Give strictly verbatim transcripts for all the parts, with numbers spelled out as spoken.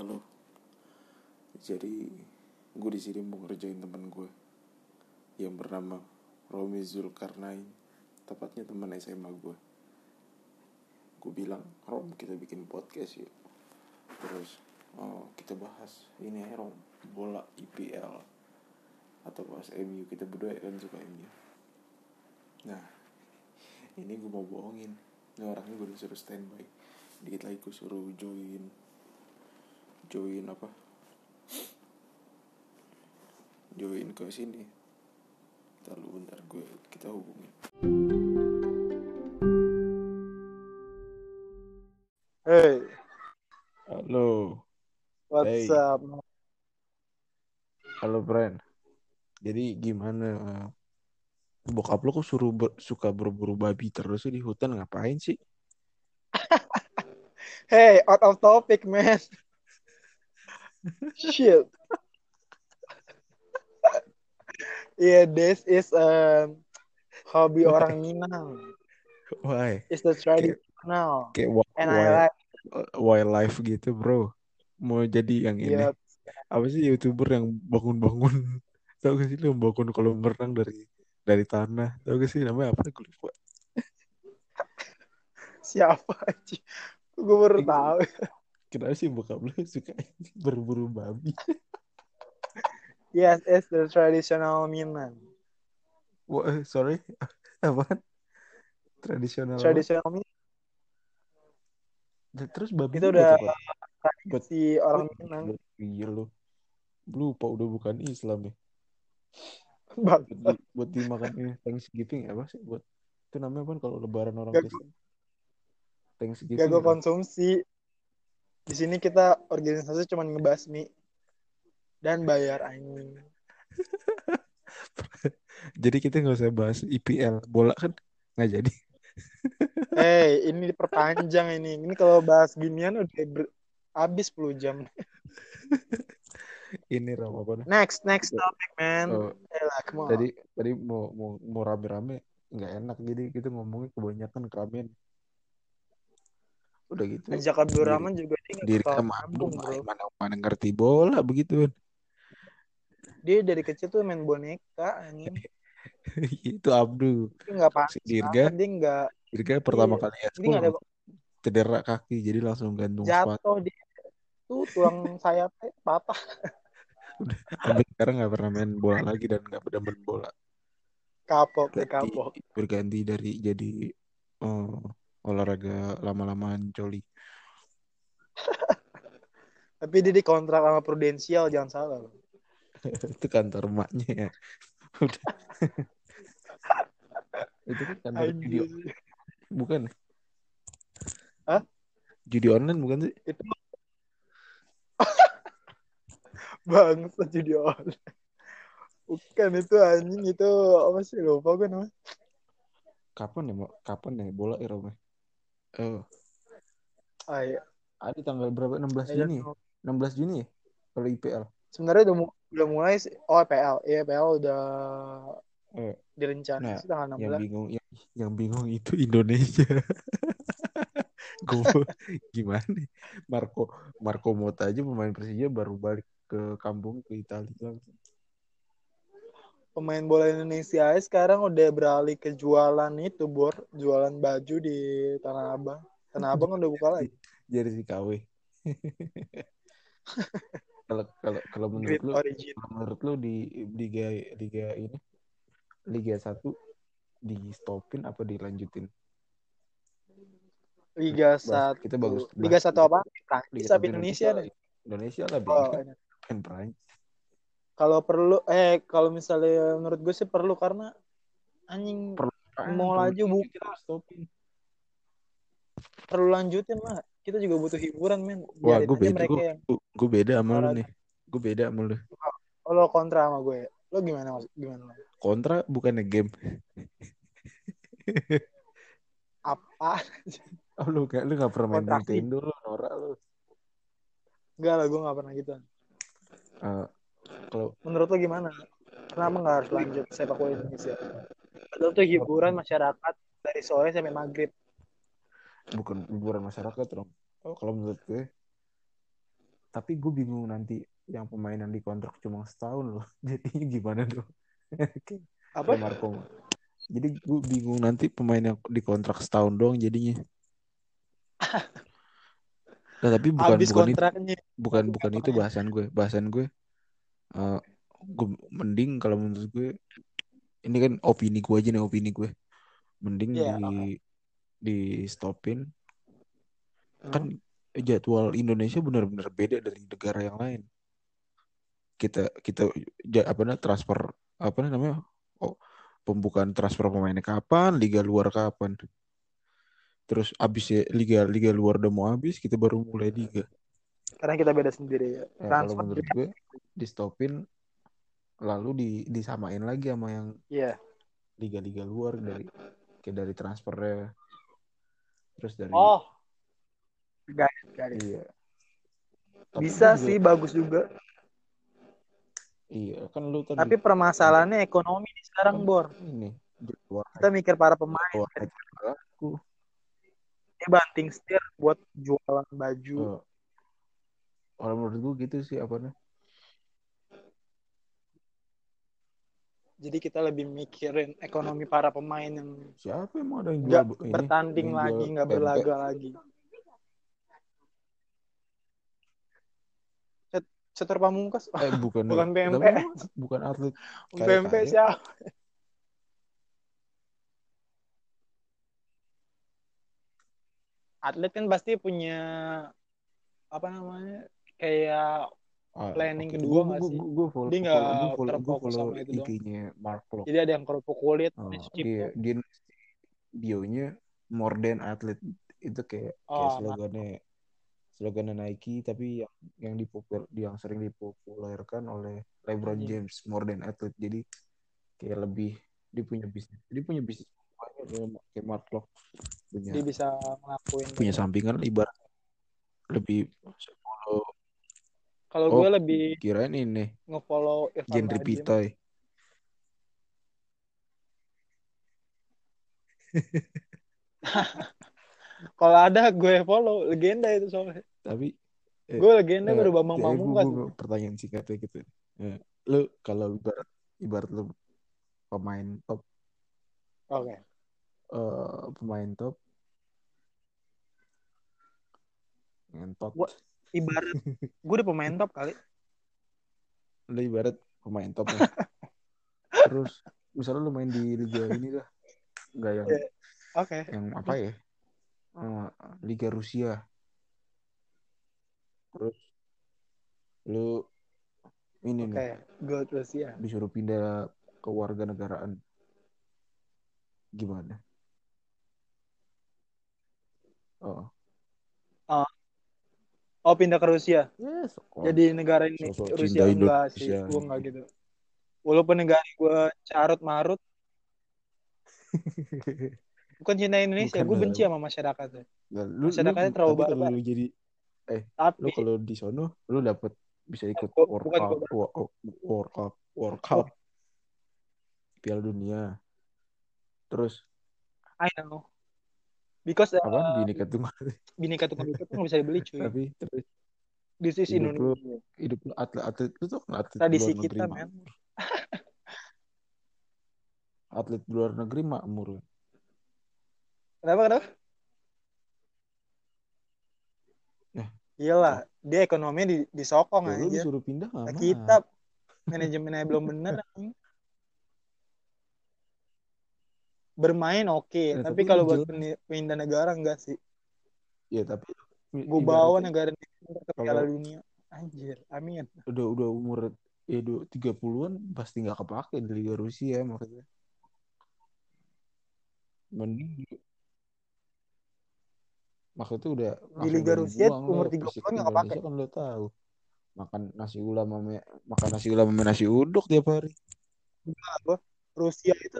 Halo. Jadi gue di sini mau ngerjain teman gue yang bernama Romi Zulkarnain, tepatnya teman S M A gue. Gue bilang, Rom, kita bikin podcast yuk. Terus oh, kita bahas ini ya Rom, bola I P L atau bahas M U. Kita berdua kan suka M U. Nah, ini gue mau bohongin. Ini orangnya gue disuruh standby. Dikit lagi gue suruh join join apa join ke sini. Ntar lu bentar, gue kita hubungin. Hey, Halo. what's Hey. up? Halo friend. Jadi gimana, uh, bokap lo kok suruh ber- suka berburu babi terus sih di hutan, ngapain sih? Hey, out of topic, man. Shit. Yeah, this is um hobby Why? orang Minang. Why? It's the Kayak traditional, kayak wi- and I wild like. wildlife gitu bro. Mau jadi yang ini Yep. apa sih, YouTuber yang bangun-bangun tau gak sih lu, yang bangun kolam renang dari dari tanah, tau gak sih namanya apa, gue lupa. Siapa aja? Gue baru Eh, tahu. kenapa sih bokap lu suka berburu babi? Yes, it's the traditional Minang. Wah, eh, sorry, apa? Tradisional apa? Traditional Minang Terus itu babinya buat udah apa? Buat tradisi oh, orang Minang. iya lu lupa udah bukan Islam ya. Bang, Buat, di, buat dimakan ini Thanksgiving apa sih, buat itu namanya apa kalau lebaran orang gak, Kristen? gak Thanksgiving gue apa? konsumsi. Di sini kita organisasi cuma ngebasmi dan bayar anjing. Jadi kita nggak usah bahas I P L bola kan nggak jadi. Hey, ini diperpanjang ini. Ini kalau bahas ginian udah ber- habis sepuluh jam. Ini Ram apa nih? Next, next topic, man. Oh, Elah, come on. tadi tadi mau mau mau rame-rame nggak enak, jadi kita ngomongnya kebanyakan keramaian. Udah gitu Ajak diri Abdurrahman juga dia gak diri bakal Abdul nyambung, bro. mana mana ngerti bola begitu kan. Dia dari kecil tuh main boneka, anjing. Itu Abdul. Dia gak Si pantas Dirga banget. Dia gak, Dirga iya. pertama kali Dia ekskul gak ada cedera kaki, jadi langsung gantung sepatu. jatuh. Dia tuh tulang sayapnya patah. Udah sampai sekarang nggak pernah main bola lagi dan nggak pernah main bola. Kapok, dia Ganti kapok. berganti dari jadi oh, olahraga lama-lamaan coli. Tapi dia dikontrak sama Prudensial, jangan salah. Loh. Itu kantor emaknya ya. Udah. Itu kan kantor judi Anjir. bukan? Hah? Judi online bukan sih? Itu bangsa judi online. Bukan itu anjing, itu apa sih, lupa gue namanya. Kapan ya mau kapan ya bola ya Rome? Oh, Ah, iya. ada tanggal berapa? enam belas I don't Juni. know. enam belas Juni ya kalau I P L. Sebenarnya udah, udah mulai sih. Oh, P L. Iya, P L udah Eh, direncanain nah, sih tanggal enam yang belas. bingung yang, yang bingung itu Indonesia. Gue gimana nih? Marco Marco Motta aja pemain Persija baru balik ke kampung ke Italia langsung. Pemain bola Indonesia aja sekarang udah beralih ke jualan itu, Bor. Jualan baju di Tanah Abang. Tanah Abang udah buka lagi. Jadi si K W. Kalau kalau kalau menurut Grid lu, Origin. kalau menurut lu di liga liga ini Liga satu di stopin apa dilanjutin? Liga Bahas kita bagus satu. Liga bahas satu Liga, apa? Prancis Liga apa satu Indonesia Indonesia deh? lah. Indonesia lah Oh, bego. ini. Kan Prancis. Kalau perlu eh kalau misalnya menurut gue sih perlu karena anjing Perlu apaan? mau Perlu laju dilanjutin buka, apa stopin? perlu lanjutin lah. Kita juga butuh hiburan, men. Wah, Biarin gue aja beda, mereka gue yang gue beda sama lu olahraga. nih. Gue beda sama lu. Oh, lo kontra sama gue. Lo gimana mas? Gimana? Kontra bukannya game. Apa? Oh, lu gak, lu gak pernah main Kontraksi? Nintendo lu, norak lu. Enggak lah, gue gak pernah gitu. Uh, kalau Menurut lo gimana? Kenapa nggak harus lanjut sepak bola Indonesia? Padahal tuh hiburan masyarakat dari sore sampai maghrib. bukan hiburan masyarakat dong. Oh, kalau menurut gue tapi gue bingung nanti yang pemain yang dikontrak cuma setahun loh. Jadinya gimana dong? Apa? Kayak Marco. Jadi gue bingung nanti pemain yang dikontrak setahun doang jadinya. Nah, tapi bukan Habis bukan itu kontraknya. bukan Masuk bukan itu pemain. bahasan gue. Bahasan gue eh, gue mending kalau menurut gue ini kan opini gue aja nih opini gue. Mending Iya, di oke. di stopin kan Hmm. jadwal Indonesia benar-benar beda dari negara yang lain. Kita kita ja- apa namanya transfer apa namanya oh, pembukaan transfer pemainnya kapan, liga luar kapan. Terus abis ya liga liga luar udah mau habis, kita baru mulai liga. Karena kita beda sendiri ya. Ya kalau Transfer. menurut gue di stopin lalu di disamain lagi sama yang Iya. liga-liga luar dari kayak dari transfernya terus dari Oh, garis, garis. iya tapi gue Bisa juga sih, bagus juga. iya kan lu tadi Tapi permasalahannya ekonomi nih sekarang, kan Bor. ini jadwal Kita mikir para pemain. jadwal aku Dia banting setir buat jualan baju. uh, kalau menurut gue gitu sih apa nih Jadi kita lebih mikirin ekonomi para pemain yang siapa emang ada yang jual nggak ini ada bertanding yang jual lagi, nggak pempek berlaga lagi. Cet- Cetor Pamungkas, eh bukan bukan tapi P M P. emang bukan atlet kayak P M P kayak siapa? Atlet kan pasti punya apa namanya kayak ah, planning oke kedua gue nggak gue sih? gue follow Dia nggak follow gue follow gue terfokus follow sama itu dong. I G-nya Mark Klok. Jadi ada yang kerupuk kulit, Oh, Yesus iya, Cipto. dia bionya more than atlet itu kayak kayak Oh, nah, slogannya slogannya Nike tapi yang yang dipopul yang sering dipopulerkan oleh LeBron anjing. James more than atlet jadi kayak lebih dia punya bisnis dia punya bisnis banyak ya, kayak Mark Klok punya Dia bisa ngelakuin punya banyak. sampingan ibarat lebih follow Kalau oh gue lebih kirain ini ngefollow Irfan genre Bahdim. Pitoy. Kalau ada gue follow, legenda itu soalnya. Tapi eh, Gue legenda eh, baru Bambang ya gue, Pamungkas. gue pertanyaan singkatnya gitu eh, lu kalau ibarat ibarat lu pemain top Oke. eh, pemain top ngentot Gue ibarat gue udah pemain top kali. lu ibarat pemain top nih terus misalnya lu main di liga ini dah nggak yang Yeah. Oke. yang apa Terus ya Eh, Liga Rusia terus lu ini oke, nih gue terus ya. disuruh pindah ke warga negaraan gimana oh Oh, oh pindah ke Rusia. ya sokon Jadi negara ini sosok Rusia cinta enggak sih, Indonesia gue enggak gitu. Walaupun negara gue carut marut, bukan cinta Indonesia, bukan gue benci lah sama masyarakatnya. Nah, lu lu Masyarakatnya terlalu tapi kalau barbar. lu jadi eh lu Tapi kalau di sono lu dapat bisa ikut gua- World bukan Cup gue Wo- Wo- World Cup World Cup oh, Piala Dunia terus I know. Because uh, apa Bhinneka Tunggal Bhinneka Tunggal Ika tuh nggak bisa dibeli cuy. tapi terus This is hidup lu Indonesia. hidup lu atlet atlet lu tuh kan atlet Tradisi luar negeri kita, men. makmur atlet luar negeri makmur Kenapa, kenapa? ya Iyalah, kok dia ekonominya di, disokong tuh lu aja. disuruh pindah nggak Nah, kita mau manajemennya belum bener. Bermain oke, ya, tapi tapi lu kalau buat jelas pindah negara enggak sih. ya tapi Gue bawa ibaratnya negara ini ke kalau Piala Dunia. Anjir, amin. udah udah umur ya udah tiga puluhan pasti nggak kepake di Liga Rusia makanya mending maksudnya udah Di langsung Liga udah Rusia dibuang lo umur fisik tiga puluhan nggak kepake. Indonesia kan lo tahu makan nasi ulam sama makan nasi ulam sama nasi uduk tiap hari Apa? Rusia itu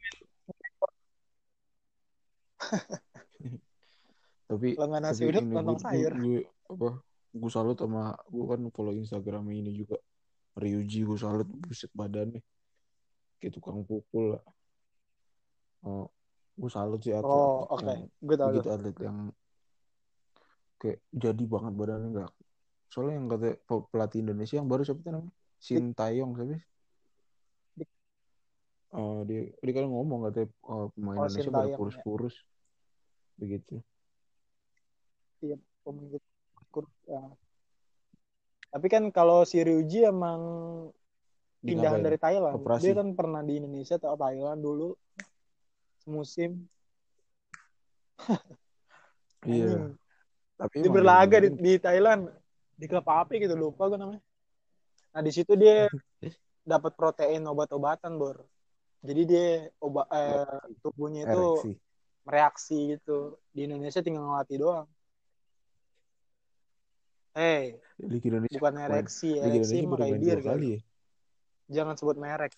tapi lengan nasi tapi uduk ini gue lontong gue, sayur. gue apa gue salut sama gue kan follow Instagram ini juga Ryuji gue salut buset badannya kayak tukang pukul lah oh, gue salut sih Oh, atlet-atlet oke. yang Gue tahu tuh. begitu atlet yang kayak jadi banget badannya nggak soalnya yang kata pelatih Indonesia yang baru siapa tuh namanya Sintayong siapa sih? Oh, dia dia kan ngomong katanya oh, pemain Oh, Indonesia pada Sintayong ya. kurus-kurus begitu. Iya, pemain kurus. Ya. Tapi kan kalau si Ryuji emang pindahan Digapain? dari Thailand. Dia Operasi. kan pernah di Indonesia atau Thailand dulu semusim. Iya, Anjing. tapi Dia emang berlaga di, disebutin di Thailand. Di klub apa gitu lupa gue namanya. Nah di situ dia dapat protein obat-obatan bor. Jadi dia obat eh, tubuhnya itu ereksi. mereaksi gitu. Di Indonesia tinggal ngelatih doang. Hey, Liga Indonesia bukan baru main. ereksi, Liga ereksi Indonesia mah baru kayak main bir dua kali. kali ya. Jangan sebut merek.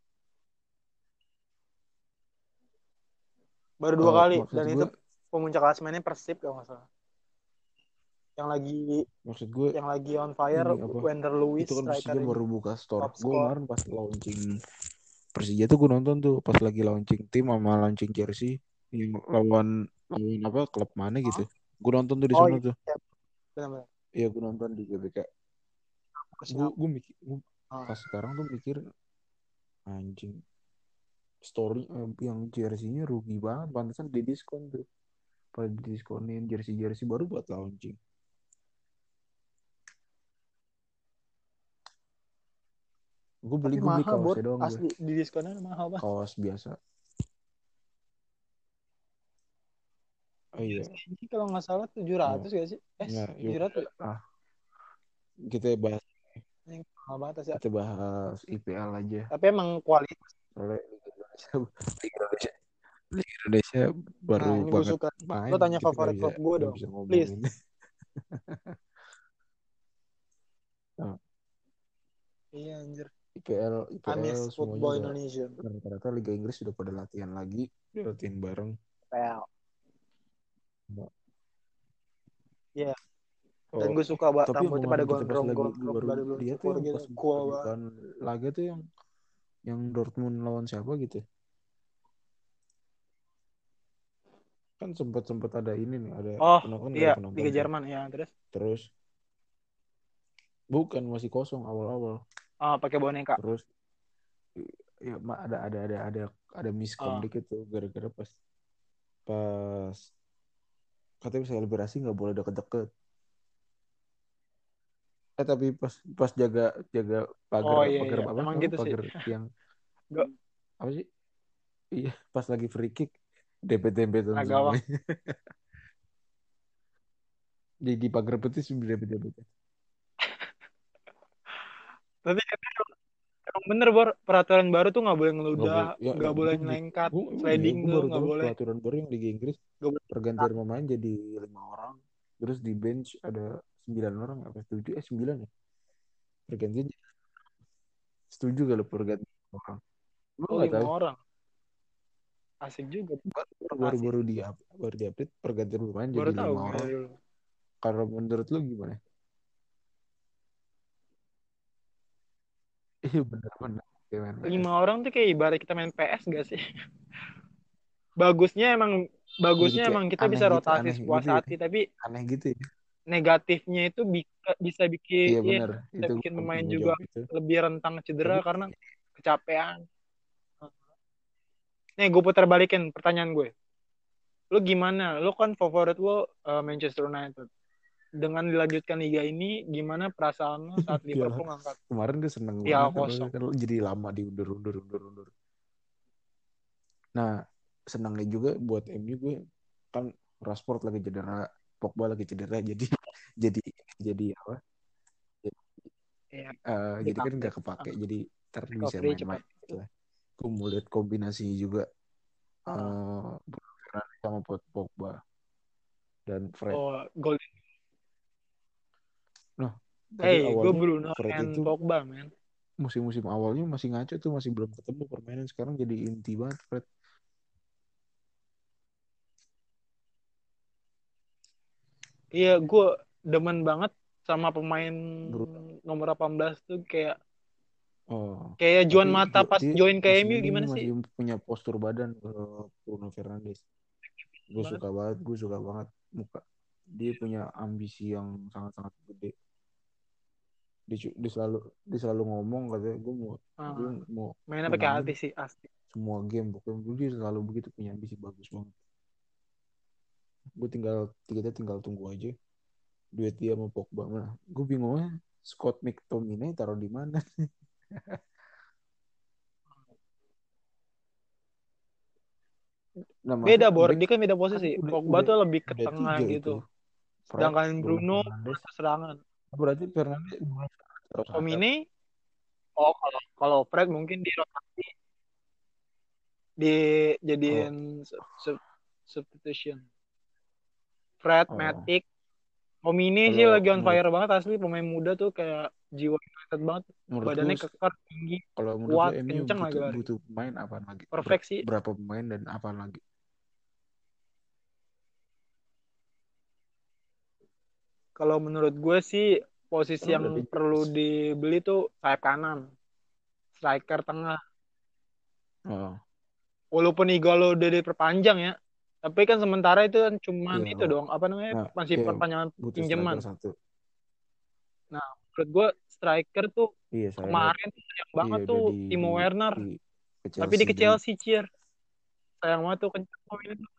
Baru dua Eh, kali maksud dan itu gue, pemuncak klasemennya Persib kalau nggak salah. Yang lagi maksud gue yang lagi on fire ini apa? Wender Lewis Itu kan striker Persija ini baru buka store. top Gue score. kemarin pas launching Persija tuh gue nonton tuh pas lagi launching tim sama launching jersey yang lawan lawan apa klub mana gitu. Hah? Gue nonton tuh di Oh sana iya, tuh. benar-benar. Iya gue nonton di G B K. Gue Siapa? gue mikir gua Ah. pas sekarang tuh mikir anjing story eh, yang jersey-nya rugi banget. Pantesan di diskon tuh. Pada diskonin jersey-jersey baru buat launching. Gue beli Tapi gue beli mahal bor, kaosnya doang gue. asli di diskonnya mahal banget. Kaos biasa. Oh iya. Ini kalau nggak salah tujuh Oh, ratus gak sih? Eh, nggak, yuk. tujuh ratus. Ah, kita bahas Ini mahal banget ya. kita bahas I P L aja. Tapi emang kualitas. Soalnya Liga Indonesia, Liga Indonesia baru Nah, ini gue banget suka. Lo main, tanya kita nggak favorit bisa klub gue nggak dong. bisa Please. ngomongin. Nah, Iya anjir. I P L I P L Amiss semuanya Football udah Indonesia. rata-rata Liga Inggris sudah pada latihan lagi, udah latihan bareng. P L. Iya. Dan Oh, gue suka eh, ba- tapi yang rambutnya pada kemarin kita pas lagi gue gondrong-gondrong baru dari belum lihat tuh cukur yang gitu. pas Cool banget. pembukaan laga tuh yang yang Dortmund lawan siapa gitu. Kan sempat sempat ada ini nih, ada Oh, penonton nggak iya. ada penonton Liga tuh. Jerman ya. Terus Terus bukan masih kosong awal-awal. oh, pakai boneka. Terus ya ma- ada ada ada ada ada miskom Oh, dikit tuh gara-gara pas pas katanya selebrasi nggak boleh deket-deket. Eh tapi pas pas jaga jaga pagar oh iya pagar iya. apa Emang apa gitu sih. pagar yang Gak apa sih? Iya pas lagi free kick dempet-dempetan nah, gawang. semuanya. Di di pagar betis dempet-dempetan. Tapi emang bener Bor, peraturan baru tuh nggak boleh Nggak ngeludah, boleh ya, ya nggak boleh gue nyelengkat, gue oh iya sliding gue tuh baru nggak tahu boleh, peraturan baru yang Liga Inggris nggak boleh. pergantian pemain jadi lima orang terus di bench ada sembilan orang apa tujuh eh sembilan ya pergantian setuju gak lo pergantian orang gue Oh nggak lima tahu orang, asik juga. baru baru Asik. baru di baru di update pergantian pemain Baru jadi tahu lima gue orang dari dulu. kalau menurut lo gimana? Iya benar-benar kayak main P S Lima orang tuh kayak ibarat kita main P S gak sih? Bagusnya emang jadi bagusnya kayak emang kita aneh bisa gitu rotasi aneh sepuas gitu ya hati, tapi aneh gitu ya negatifnya itu bisa bisa bikin iya ya benar bisa itu bikin gue pemain mau juga jawab itu lebih rentang cedera tapi karena kecapean. Nih gue putar balikin pertanyaan gue. Lu gimana? Lu kan favorit lu uh, Manchester United. Dengan dilanjutkan liga ini, gimana perasaan lu saat Piala Liverpool ngangkat kemarin gue seneng piala banget soalnya kosong? kan jadi lama diundur-undur undur-undur. Nah, senangnya juga buat M U gue kan Rashford lagi cedera, Pogba lagi cedera, jadi jadi jadi apa? Jadi, Iya, uh, jadi kan dipakai. nggak kepake, jadi ntar bisa Recovery cepat. main-main gitu lah. Gue mau lihat kombinasi juga Ah. uh, sama Pogba dan Fred. Oh, gol. Nah, tapi Hey, gue awalnya Bruno Fred and itu Pogba, man. musim-musim awalnya masih ngaco tuh, masih belum ketemu permainan. Sekarang jadi inti banget Fred. Iya, gue demen banget sama pemain Bruno. nomor delapan belas tuh kayak Oh, kayak Juan tapi Mata Jo- pas dia join ke masih M U ini gimana sih? masih punya postur badan ke Bruno Fernandes. Gue Banget. suka banget, gue suka banget muka. Dia punya ambisi yang sangat-sangat gede. dia, dia selalu dia selalu ngomong katanya gue mau Ah, gue mau mainnya pakai menangin hati sih asli. semua game pokoknya dia selalu begitu punya ambisi bagus banget. Gue tinggal kita tinggal tunggu aja duet dia sama Pogba mana. Gue bingungnya Scott McTominay taruh di mana. Nah Beda masalah Bor, back dia kan beda kan posisi. udah Pogba udah tuh lebih ke udah tengah tiga itu. gitu. Fred, Sedangkan Bruno Bruno Fernandes. serangan. Berarti Fernandes belum terus sadar. Tomine, oh kalau kalau Fred mungkin di rotasi Oh, dijadiin sub- sub- substitution. Fred, oh. Matic, Tomine sih Kalau lagi on menurut fire banget asli, pemain muda tuh kayak jiwa United banget. menurut lu Badannya kekar, tinggi, kalau menurut lu kuat, M U kenceng lagi butuh lari. butuh pemain apa lagi? Ber- Perfect sih. berapa pemain dan apa lagi? Kalau menurut gue sih posisi Kan yang udah ada perlu James. dibeli tuh sayap kanan, striker tengah. Oh, Walaupun Igalo udah diperpanjang ya, tapi kan sementara itu kan cuman iya itu kalau dong, apa namanya, nah masih iya perpanjangan butuh pinjaman. striker satu. Nah, menurut gue striker tuh Iya saya lihat kemarin tuh sayang iya banget tuh udah di Timo di Werner, di ke tapi di Chelsea ke beli. Chelsea Cier. Sayang banget tuh kenceng poinnya tuh.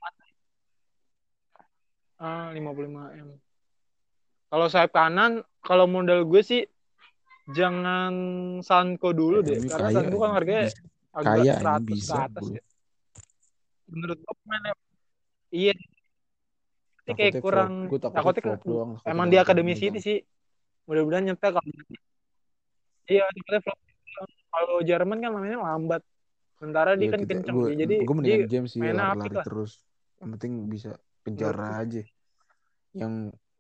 Ah, lima puluh lima M. Kalau sayap kanan, kalau modal gue sih jangan Sanko dulu Eh, deh, M U karena kaya Sanko kan ini harganya bisa agak kaya ini seratus ke bisa atas bro. ya. Menurut gue pemainnya iya, tapi kayak Takutnya flop. kurang Gue takutnya takutnya flop ke- doang. Takutnya emang di dalam akademi City pemegang. sih. Mudah-mudahan nyampe kalau iya takutnya flop. Kalau Jerman kan mainnya lambat. Sementara dia Iya kan kita kenceng gue dia. Jadi gue dia mendingan James sih mainnya apik lari-lari lah terus. Yang penting bisa menurut penjara gue. aja. Yang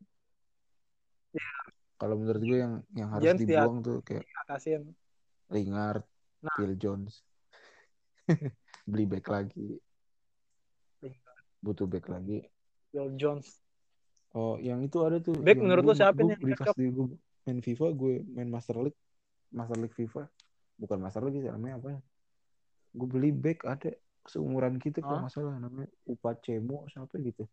Ya, kalau menurut gue yang yang harus James dibuang tuh kayak diatasin. Lingard, Nah, Phil Jones, beli back lagi, butuh back lagi. Will Jones. Oh, yang itu ada tuh, Back yang menurut gue lu siapa gue nih yang beli pas cocok? di gue main FIFA, gue main Master League, Master League FIFA, bukan Master League sih namanya apa ya? Gue beli back ada seumuran kita kalau Hah? nggak salah namanya Upacemo siapa gitu.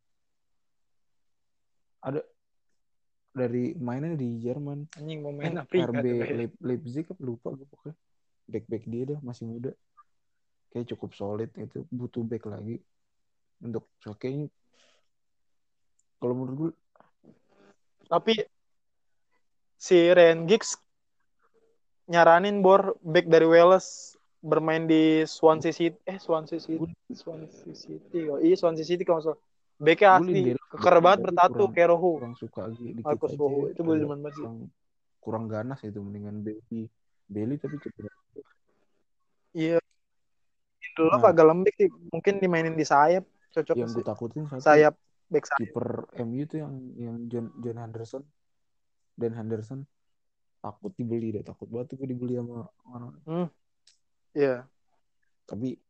Ada dari mainnya di Jerman. Anjing mau Eh main Afrika R B tuh kayak. Leip- Leipzig apa lupa gue pokoknya. Back-back dia dah masih muda. Kayak cukup solid itu, butuh back lagi untuk so, kayaknya kalau menurut gue Tapi si Ryan Giggs nyaranin Bor back dari Wales bermain di Swansea City. Eh Swansea City. gue Swansea City. Oh, iya Swansea City kalau nggak salah. Backnya gue asli Lindelof keker bagus banget tapi bertato kurang kayak Rohu. kurang suka lagi dikit Marcus aja Rohu itu gue agak demen banget sih. kurang kurang ganas itu mendingan Bailey Bailey tapi cedera. Iya, Lindelof Nah agak lembek sih. Mungkin dimainin di sayap cocoknya yang gue sih. takutin satu Sayap back sayap. kiper M U tuh yang yang John John Henderson dan Henderson takut dibeli deh takut banget tuh gue dibeli sama orang Hmm, iya. tapi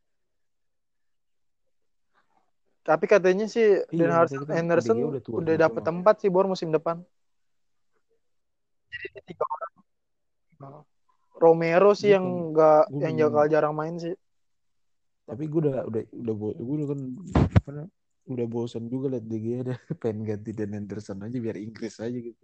Tapi katanya sih iya Dan makanya Henderson kan D G Henderson udah tua udah juga dapet mah tempat sih Bor musim depan. Jadi tiga orang. Romero sih gue yang peng nggak gue yang pengen bakal jarang main sih. tapi gue udah udah udah bo- gue udah kan apa namanya, udah bosan juga liat D G ada pengen ganti Dan Henderson aja biar Inggris aja gitu.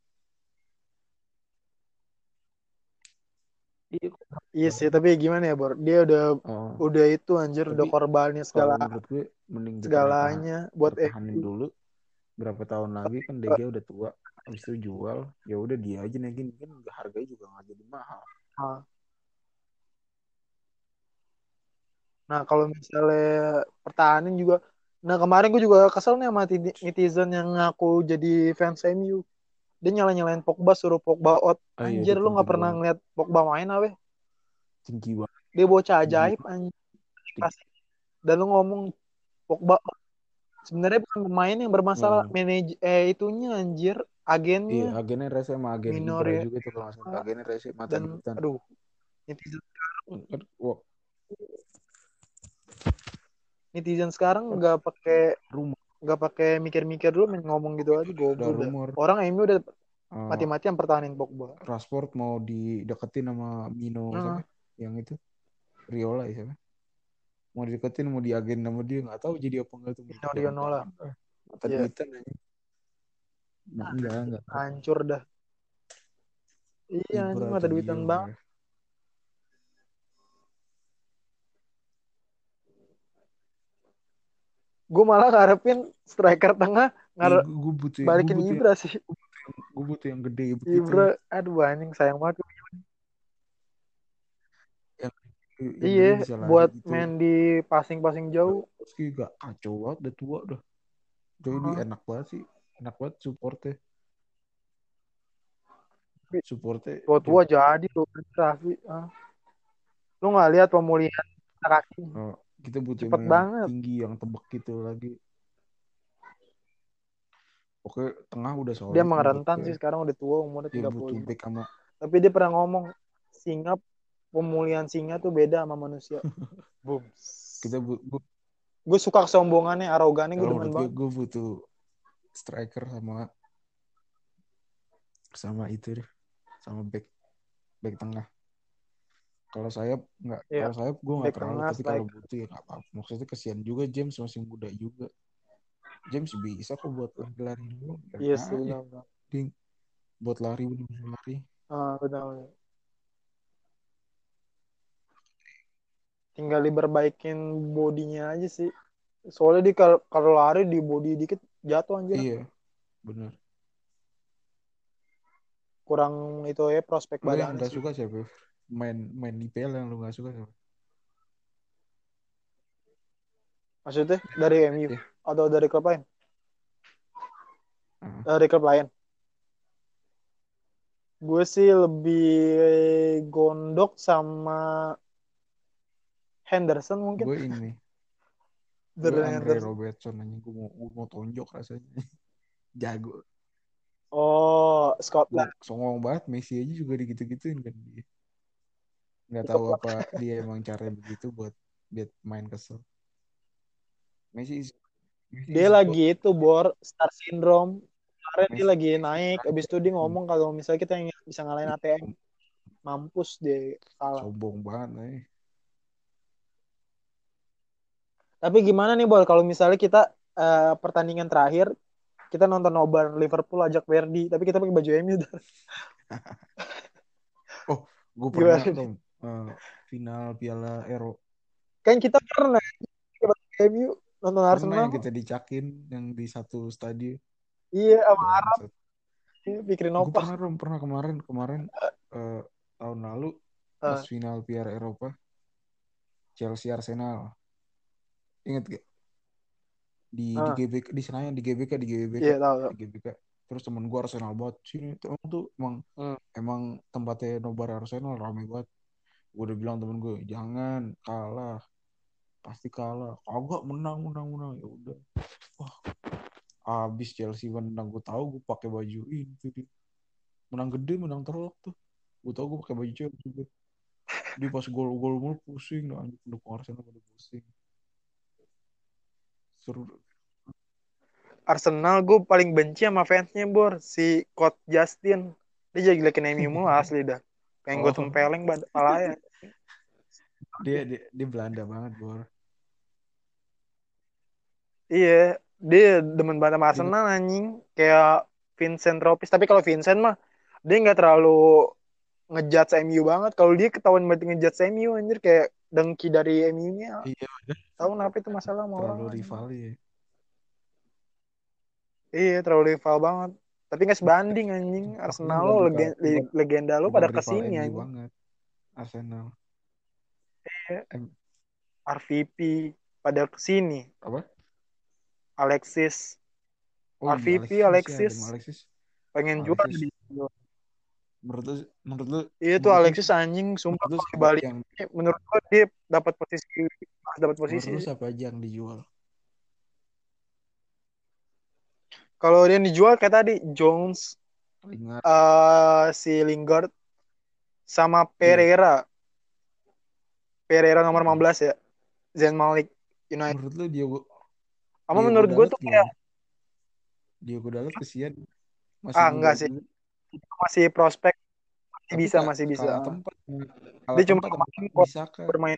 Iya, Iya sih, tapi gimana ya, Bor? Dia udah oh, udah itu anjir udah tapi korbannya segala kalau menurut gue mending dipertahan segalanya buat pertahanin M U. dulu berapa tahun lagi kan D G udah tua habis itu jual ya udah dia aja naikin kan harganya juga nggak jadi mahal. Nah, nah, kalau misalnya pertahanan juga, nah kemarin gue juga kesel nih sama netizen yang ngaku jadi fans M U. Dia nyala-nyalain Pogba suruh Pogba out. Oh iya Anjir itu lu nggak penting pernah banget ngeliat Pogba main apa? tinggi banget Dia bocah tinggi ajaib anjir. Dan lu ngomong Pogba sebenarnya bukan pemain yang bermasalah, oh, manaj eh itunya anjir, iya agennya agennya Rese sama agen minor Ibra ya. juga tuh kalau nggak salah agennya Rese mata Dan duitan. aduh, netizen Kan, wah, netizen sekarang kan nggak pakai rumor nggak pakai mikir-mikir dulu main ngomong gitu aja udah goblok dah. rumor Orang M U udah uh, mati-matian pertahanin Pogba. Rashford mau dideketin sama Mino siapa Nah, yang itu Riola ya siapa mau dideketin mau diagen sama dia nggak tahu jadi apa enggak tuh Minorianola. jangan-jangan lah mata Ya, duitan aja. Nah, enggak enggak hancur dah. Iya anjing Ibra ada atau duitan Gio banget. ya. Gue malah ngarepin striker tengah Iya, ngarep gue butuh gue balikin butuh yang Ibra sih. gue butuh yang gede begitu, Ibra, aduh anjing sayang banget. yang yang Iya, gede bisa lari buat gitu. main di passing-passing jauh. Meski gak kacau banget, udah tua udah. Jadi Hah. enak banget sih, enak banget supportnya, supportnya Tua-tua jago. jadi loh Raffi. Ah. Lu nggak lihat pemulihan kaki Oh, kita butuh cepet emang yang banget. tinggi yang tebek gitu lagi. Oke, tengah udah Dia solid emang menurut rentan gue. sih sekarang udah tua umurnya Dia tiga puluh butuh lima. back sama Tapi dia pernah ngomong singa pemulihan singa tuh beda sama manusia. Boom. kita bu, bu- Gue suka kesombongannya, arogannya gue kalau demen menurut gue banget. gue butuh striker sama sama itu deh, sama back back tengah. Kalau sayap nggak, Iya, kalau sayap gue nggak back terlalu, tengah tapi kalau striker. butuh ya nggak apa-apa. Maksudnya kesian juga James masih muda juga. James bisa kok buat lari-lari dulu, Iya biarin sih aja. benar. Ding, buat lari bener lari. Ah, benar. Tinggal diperbaikin bodinya aja sih. Soalnya dia kalau kalau lari di body dikit jatuh anjir. Iya, bener. Kurang itu ya prospek Lu yang badannya nggak sih. suka siapa? Main main I P L yang lu nggak suka siapa? Maksudnya dari M U Ya. atau dari klub lain? Uh, Dari klub lain. Gue sih lebih gondok sama Henderson mungkin. gue ini, gue Dari Andre Henderson. Robertson aja, gue mau gue mau tonjok rasanya. Jago. Oh, Gue Scotland. songong banget, Messi aja juga digitu-gituin kan dia. Nggak tahu Scotland. apa dia emang cara begitu buat biar main kesel. Messi is, Messi Dia is God. lagi itu bor star syndrome. Kemarin dia Messi, lagi Messi naik. Abis raja. itu dia ngomong kalau misalnya kita yang bisa ngalahin Ih, A T M, mampus deh kalah. sombong banget nih. Tapi gimana nih Bol kalau misalnya kita eh, pertandingan terakhir kita nonton nobar Liverpool ajak Verdi, tapi kita pakai baju M U. Oh, gue pernah Gimana nih? dong eh, final Piala Euro. Kan kita pernah pakai baju M U nonton Pernah Arsenal. yang kita dicakin yang di satu stadion. Iya, sama Bangsat. pikirin Gue opak. pernah dong, pernah kemarin kemarin eh, tahun lalu pas Uh, final Piala Eropa Chelsea Arsenal. Ingat gak? Di di uh, G B K di Senayan, di G B K di G B K iya tahu, tahu. di G B K. Terus temen gue Arsenal banget sini tuh, emang tuh emang Hmm. emang tempatnya nobar Arsenal rame banget. Gue udah bilang temen gue jangan kalah, pasti kalah. Kagak, menang menang menang, ya udah. Wah, abis Chelsea menang, gue tahu gue pakai baju ini tuh dia. Menang gede, menang telak tuh. Gue tahu gue pakai baju Chelsea juga. Dia pas gol-gol mulu pusing, nah, anjing pendukung Arsenal pada pusing. Seru. Arsenal gue paling benci sama fansnya Bor, si Coach Justin. Dia jadi jelekin M U mulu asli dah. Pengen gue Oh, tempeleng bad- palanya. dia dia, dia Belanda banget, Bor. Iya, dia demen banget sama Dia Arsenal anjing. Kayak Vincent Tropis. Tapi kalau Vincent mah dia nggak terlalu ngejudge M U banget. Kalau dia ketahuan banget ngejudge M U anjir kayak dengki dari M U-nya. iya, Tahu kenapa itu masalah sama orang terlalu anjing. rival ya. Iya, terlalu rival banget. Tapi nggak sebanding anjing. Makanya Arsenal lo bukan rival, legen- bukan legenda lo bukan pada rival kesini M U anjing. banget. Arsenal. Iya, M, R V P pada kesini. apa? Alexis, Oh iya, R V P Alexis masih ada, Alexis Alexis. pengen jual Alexis di menurut lu, menurut lu, iya tuh menurut lu, Alexis anjing sumpah menurut lu kalau di siapa Bali yang menurut gua dia dapat posisi dapat menurut posisi lu sih. siapa aja yang dijual? Kalau dia dijual kayak tadi Jones, Lingard. uh, si Lingard sama Iya. Pereira, Pereira nomor lima Mm-mm. belas ya, Zain Malik United. Menurut lu Diogo Apa Diogo menurut gue Dalot tuh kayak gimana? Diogo Dalot kesian, masih ah muda enggak sih juga. masih prospek masih Tapi bisa kak masih bisa. kalah tempat, kalah Dia cuma tempat sama kemarin kok Bisaka. bermain.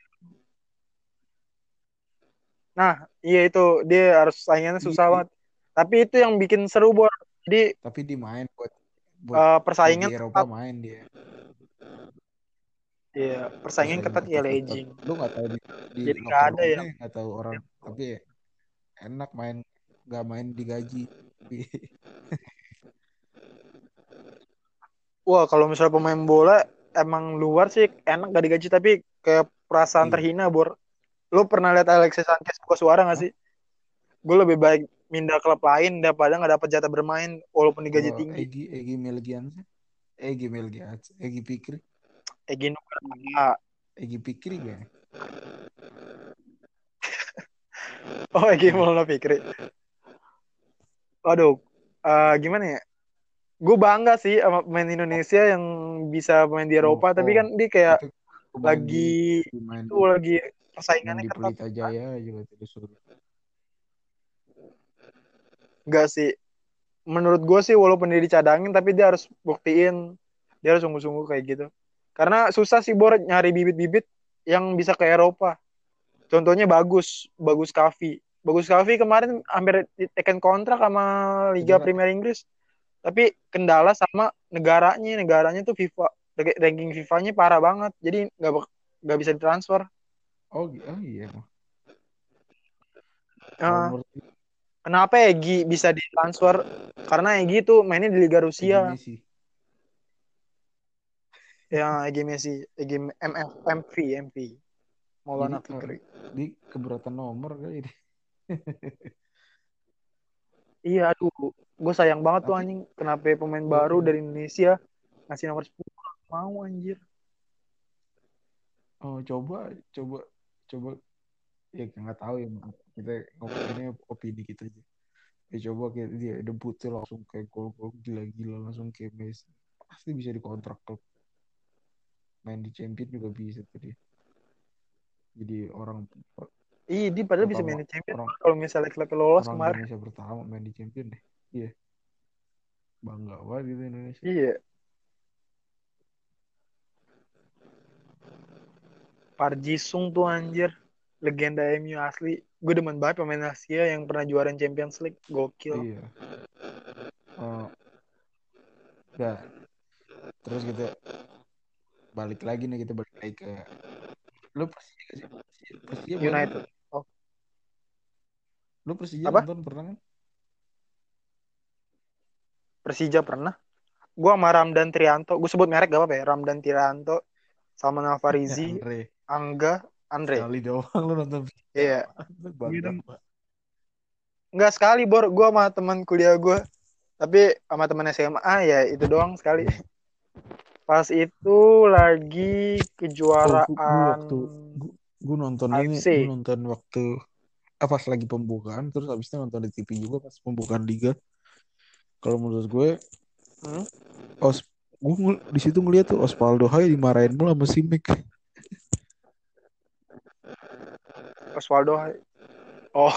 Nah iya itu dia harus saingannya susah Iya, banget. Tapi itu yang bikin seru buat jadi tapi dia main buat buat uh, buat di persaingan Eropa ketat. main dia. Iya, persaingan persaingan ketat ya ketat-ketat. legend. Lu nggak tahu di, di Jadi nggak locker ada roomnya yang nggak tahu orang, tapi enak main, nggak main digaji. wah kalau misalnya pemain bola emang luar sih enak gak digaji tapi kayak perasaan Iya. terhina Bor. Lu pernah lihat Alexis Sanchez buka suara gak Hah? sih? Gue lebih baik pindah klub lain daripada nggak dapat jatah bermain walaupun digaji Kalau tinggi. Egi Egi Melgian, Egi Melgian, Egi Pikri, Egin Nugraha. Egi Pikri kayaknya. Oh Egin Iya. Maulana Fikri. Waduh, uh, gimana ya? Gue bangga sih sama pemain Indonesia yang bisa main di Oh, Eropa, tapi oh, kan dia kayak itu main lagi di, di main itu di lagi main persaingannya di ketat. Pelita Jaya juga disuruh. Enggak sih. Menurut gue sih walaupun dia dicadangin, tapi dia harus buktiin dia harus sungguh-sungguh kayak gitu. Karena susah sih Bor nyari bibit-bibit yang bisa ke Eropa. Contohnya bagus, bagus Kavi. Bagus Kavi kemarin hampir tekan kontrak sama Liga Cedera. Premier Inggris. Tapi kendala sama negaranya, negaranya tuh FIFA ranking FIFA-nya parah banget. Jadi nggak nggak bisa ditransfer. Oh, oh iya emang. Kalau Uh, menurut kenapa Egi bisa ditransfer? Karena Egi tuh mainnya di Liga Egi Rusia. Messi, Ya Egi Messi, Egi M F M V M V jadi Maulana uh, Fikri. di keberatan nomor kali ini. Iya aduh, gue sayang banget tuh Tapi anjing kenapa pemain oh baru iya. dari Indonesia ngasih nomor sepuluh mau anjir. Oh, coba coba coba ya nggak tahu ya, kita ngomonginnya opini kita aja. Ya coba kayak dia debutnya langsung kayak gol-gol gila-gila, langsung kayak Messi, pasti bisa dikontrak klub, main di champion juga bisa tuh dia, jadi orang per- Ih, dia padahal bisa pertama, main di Champions orang kalau misalnya klub lolos orang kemarin. Indonesia pertama main di champion deh. Iya, bangga banget gitu Indonesia. Iya, Parji Sung tuh anjir. Legenda M U asli. Gue demen banget pemain Asia yang pernah juara Champions League. Gokil. Iya. Oh, udah, terus kita balik lagi nih, kita balik lagi ke, lu Persija gak sih? Persija, Persija boleh kan? United. Oh, Lu Persija apa? nonton pernah kan? Persija pernah. Gue sama Ramdan Trianto. Gue sebut merek gak apa-apa ya. Ramdan Trianto sama Ya Navarizi, Andre, Angga, Andre. sekali doang lu nonton Persija. Iya. Lu Gitu. bangga banget. Enggak sekali, Bor. Gue sama teman kuliah gue. Tapi sama teman S M A ya itu doang sekali. Iya. Pas itu lagi Oh, gua, gua kejuaraan waktu gua, gua nonton ini, gua A F C. nonton waktu ah, pas lagi pembukaan, terus habis itu nonton di T V juga pas pembukaan liga. Kalau menurut gue, Hmm? Os, gue ngel- di situ ngeliat tuh Osvaldo Hai dimarahin mulu sama si Mick. Osvaldo. Oh,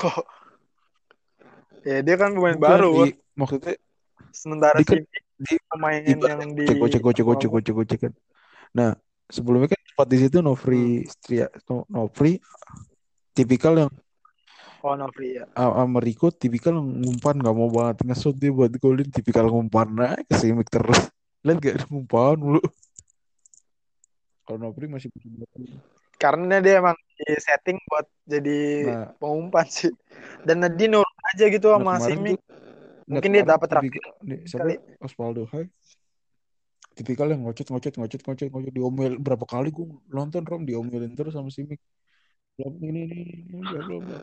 ya dia kan pemain Bukan, baru, i, Bor. maksudnya Sementara dia si kan Mick di pemain yang ibaratnya di gocek gocek gocek awal gocek musim. gocek gocek kan. Nah, sebelumnya kan sempat di situ Novri Hmm. Stria, no, Novri tipikal yang Oh, Novri ya. uh, sama Rico tipikal yang ngumpan, nggak mau banget ngesut dia buat golin, tipikal ngumpan naik ke si Mick terus. Lihat gak ada ngumpan mulu. Kalau Novri masih bisa buat golin. Karena dia emang di setting buat jadi Nah, pengumpan sih. Dan dia nurut aja gitu nah sama si kemarin tuh, Mick. nah Mungkin dia kemarin dapat tipikal traktir nih, siapa kali. Osvaldo Hai tipikal yang ngocet ngocet ngocet ngocet ngocet diomel berapa kali gue nonton Rom, diomelin terus sama si Mick. Ini ini ini ini, bla bla bla.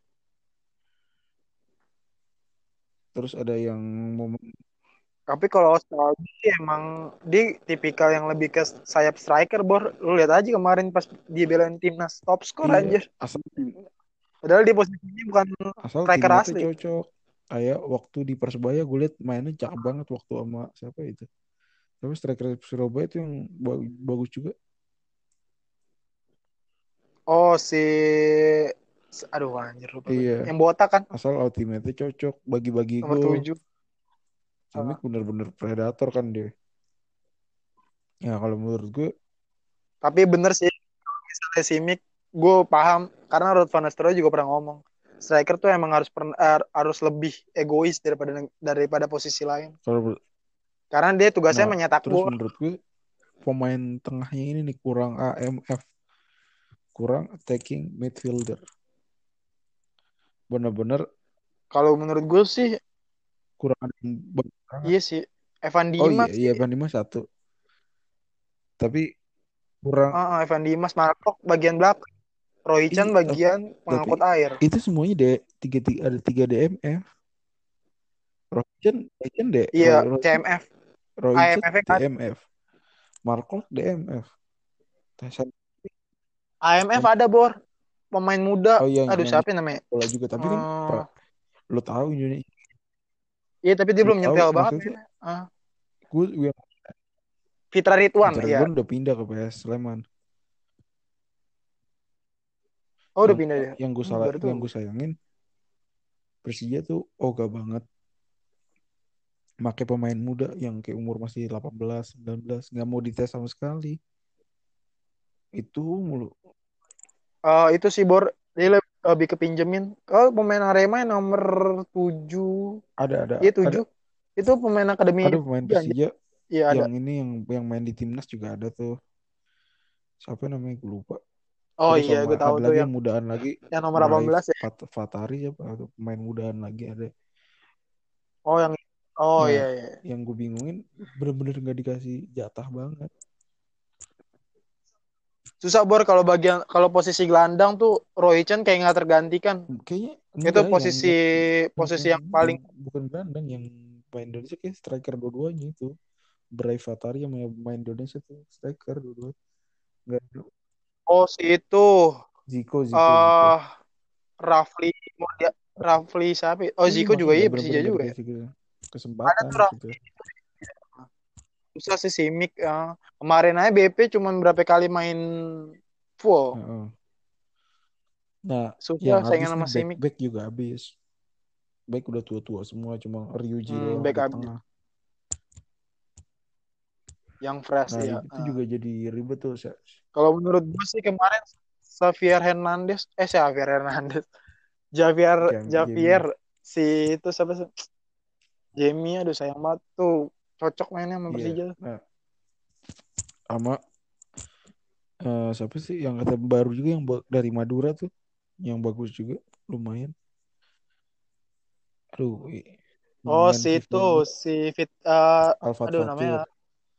Terus ada yang momen, Tapi kalau Osvaldo sih emang dia tipikal yang lebih ke sayap striker, Bor. Lu lihat aja kemarin pas dia belain timnas top skor iya, anjir. asal Padahal dia posisinya bukan asal striker timnya tuh asli. cocok. Kayak waktu di Persebaya gue liat mainnya cakep banget waktu sama siapa itu. Tapi striker Surabaya itu yang ba- bagus juga. Oh si aduh anjir lupa gue. Iya, Yang botak kan asal ultimate cocok bagi-bagi nomor gol. tujuh. Simic bener-bener predator kan dia. Ya kalau menurut gue, Tapi bener sih misalnya si Mick gue paham karena Ruud van Nistelrooy juga pernah ngomong striker tuh emang harus pern, er, harus lebih egois daripada daripada posisi lain. kalau Karena dia tugasnya nah menyetak terus gol. menurut gue pemain tengahnya ini nih kurang A M F, kurang attacking midfielder. Bener-bener Kalau menurut gue sih, kurang ada yang bagus banget. iya sih. Evan Oh iya, Dimas iya sih. Evan Dimas satu. Tapi kurang Ah, ah, Evan Dimas, Markok bagian belakang. Roy i, Chan tapi, bagian tapi pengangkut air. itu semuanya D, tiga, tiga ada tiga D M F. Roychen, Roychen D, Iya, Roy, Roychen, C M F. Roychen A M F kan. D M F. Markov D M F. Tyson- A M F ada, Bor. Pemain muda. Oh iya Aduh, yang siapa namanya? bola juga. Tapi kan Hmm, pra, lo tahu Indonesia, iya, tapi dia lo belum tahu nyentel banget maksudnya mainnya. Ah, gue yang Fitra Ridwan, Peter iya. Ridwan udah pindah ke P S Sleman. Oh, udah Yang pindah dia. yang gue Hmm, salah baru tuh. yang gue sayangin Persija tuh ogah banget pakai pemain muda yang kayak umur masih delapan belas, sembilan belas nggak mau dites sama sekali. Itu mulu. Oh, itu sih, Bor. Dia lebih, lebih kepinjemin. Oh, pemain Arema yang nomor tujuh. Ada ada Iya, ada tujuh. Itu pemain akademi. ada pemain Iya, anjir. Persija Iya, ada. yang ini yang yang main di timnas juga ada tuh. Siapa namanya gue lupa. Oh Terus iya, sama gue tahu ada tuh lagi yang yang mudaan lagi, yang nomor delapan Bray belas ya. Fat- Fatari apa atau pemain mudaan lagi ada. Oh, yang Oh Nah, iya, iya. yang gue bingungin bener-bener nggak dikasih jatah banget. Susah, Bor, kalau bagian kalau posisi gelandang tuh Roy Chen kayak nggak tergantikan. Kayaknya Itu enggak yang posisi yang yang, posisi yang, yang yang paling. bukan gelandang yang main Indonesia kayak striker dua-duanya itu. Bray Fatari yang main Indonesia tuh striker dua-duanya. Enggak Oh, si itu Ziko Ziko Ziko. eh Rafli mau dia Rafli siapa ya? Oh, Iya Ziko juga makanya iya nggak bener-bener Persija nggak juga ya. dikasih ke- Ada kesempatan tuh gitu. Rafli. Susah sih Simic. eh. Kemarin aja B P cuman berapa kali main full. Heeh. Nah, yang Susah habis saingan nih sama back Simic. back juga habis. Back udah tua-tua semua, cuma Ryuji Hmm, doang back di up tengah. yang fresh Nah, ya. itu Eh. juga jadi ribet tuh. Kalau menurut gue sih kemarin Xavier Hernandez, eh Xavier Hernandez, Javier Jam- Javier Jamie. si itu siapa sih? Jamie, aduh sayang banget tuh, cocok mainnya sama Iya. Persija. Nah, sama eh, siapa sih yang kata baru juga yang ba- dari Madura tuh, yang bagus juga, lumayan. Aduh, i- yang Oh main si FIFA itu juga, si Fit, eh Alfat aduh namanya Fakir.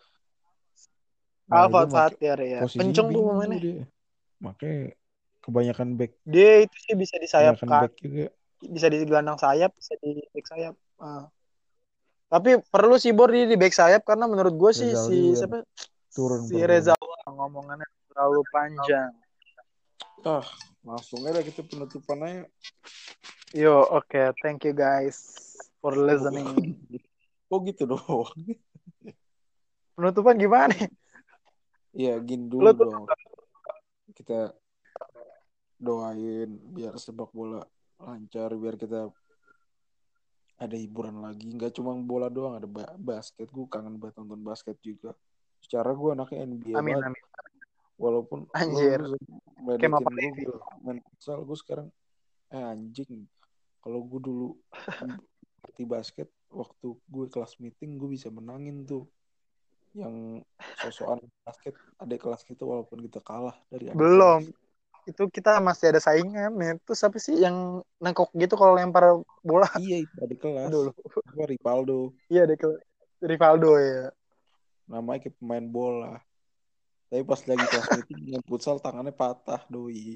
Nah, itu Alfat make Fatir ya, posisinya kenceng tuh bingung tuh pemainnya. dia. Makanya kebanyakan back, Dia itu sih bisa di sayap kebanyakan kan, back juga. bisa di gelandang sayap, bisa di back sayap. Ah. Tapi perlu sih Bor di, di back sayap karena menurut gue sih si Rezaldi udah siapa turun si performa. Reza ngomongannya terlalu panjang. Ah, langsung aja kita penutupan aja. Yo, oke, okay. Thank you guys for Oh, bu- listening. oh gitu doang. Penutupan gimana? Iya, gini dulu Lo tuh dong. Kita doain biar sepak bola lancar, biar kita ada hiburan lagi. Nggak cuma bola doang, ada ba- basket. Gue kangen banget nonton basket juga. Secara gue anaknya N B A amin banget. amin. Walaupun lo Anjir. lu Kayak meledekin apa gue Levi? gue main futsal, gue sekarang eh anjing. Kalau gue dulu ngerti basket, waktu gue kelas meeting gue bisa menangin tuh yang sosokan basket ada kelas kita walaupun kita kalah dari adik kelas. Belum. Itu kita masih ada saingan nih. Itu siapa sih yang nengkok gitu kalau lempar bola? Iya itu adik kelas. Aduh. Apa Rivaldo. Iya deh ke Rivaldo ya. Namanya kayak pemain bola. Tapi pas lagi kelas meeting main futsal tangannya patah doi.